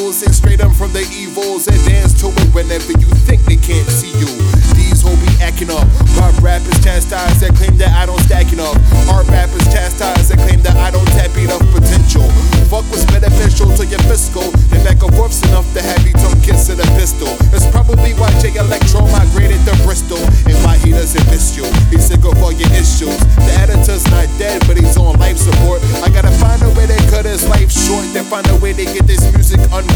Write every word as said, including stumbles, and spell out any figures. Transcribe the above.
evils and straight up from the evils and dance to it whenever you think they can't see you. These hoes be acting up. My rappers chastise that claim that I don't stack it up. Our rappers chastise that claim that I don't tap enough potential. Fuck what's beneficial to your fiscal. They back and forth's enough to have you tongue kiss at a pistol. That's probably why J Electro migrated to Bristol and why he doesn't miss you. He's sick of all your issues. The editor's not dead, but he's on life support. I gotta find a way to cut his life short, then find a way to get this music un